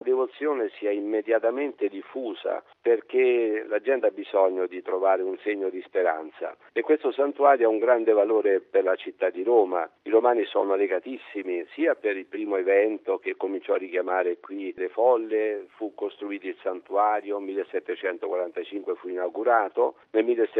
devozione sia immediatamente diffusa, perché la gente ha bisogno di trovare un segno di speranza e questo santuario ha un grande valore per la città di Roma. I romani sono legatissimi sia per il primo evento che cominciò a richiamare qui le folle, fu costruito il santuario, 1745 fu inaugurato, nel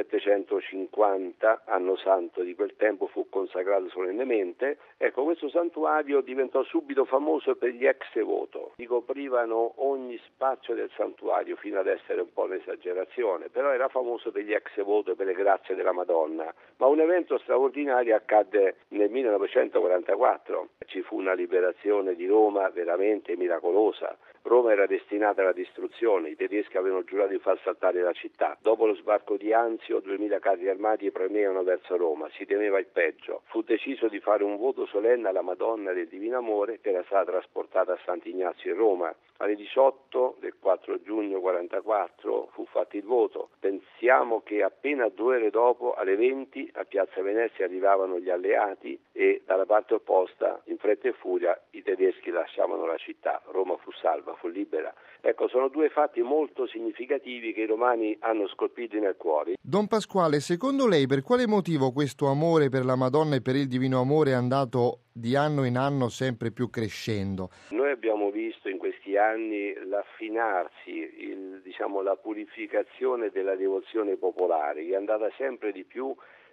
1750, anno santo di quel tempo, fu consacrato solennemente. Ecco, questo santuario diventò subito famoso per gli ex voto, ricoprivano ogni spazio del santuario fino ad essere un po' un'esagerazione, però era famoso per gli ex voto e per le grazie della Madonna. Ma un evento straordinario accadde nel 1944, ci fu una liberazione di Roma veramente miracolosa. Roma era destinata alla distruzione, i tedeschi avevano giurato di far saltare la città. Dopo lo sbarco di Anzio, 2000 carri armati premevano verso Roma, si temeva il peggio. Fu deciso di fare un voto solenne alla Madonna del Divino Amore, che era stata trasportata a Sant'Ignazio in Roma. Alle 18 del 4 giugno 44 fu fatto il voto. Pensiamo che appena 2 ore dopo, alle 20, a Piazza Venezia arrivavano gli alleati e dalla parte opposta, in fretta e furia, i tedeschi lasciavano la città. Roma fu salva, fu libera. Ecco, sono 2 fatti molto significativi che i romani hanno scolpito nel cuore. Don Pasquale, secondo lei per quale motivo questo amore per la Madonna e per il Divino Amore è andato di anno in anno sempre più crescendo? Noi abbiamo visto in questi anni l'affinarsi, la purificazione della devozione popolare, che è andata sempre di più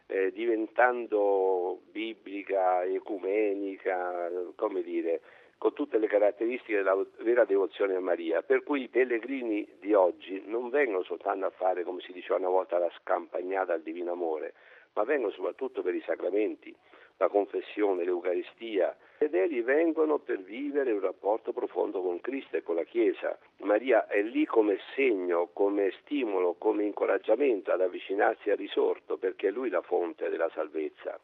diventando biblica, ecumenica, con tutte le caratteristiche della vera devozione a Maria, per cui i pellegrini di oggi non vengono soltanto a fare, come si diceva una volta, la scampagnata al Divino Amore, ma vengono soprattutto per i sacramenti, la confessione, l'Eucaristia. I fedeli vengono per vivere un rapporto profondo con Cristo e con la Chiesa. Maria è lì come segno, come stimolo, come incoraggiamento ad avvicinarsi al risorto, perché è Lui la fonte della salvezza.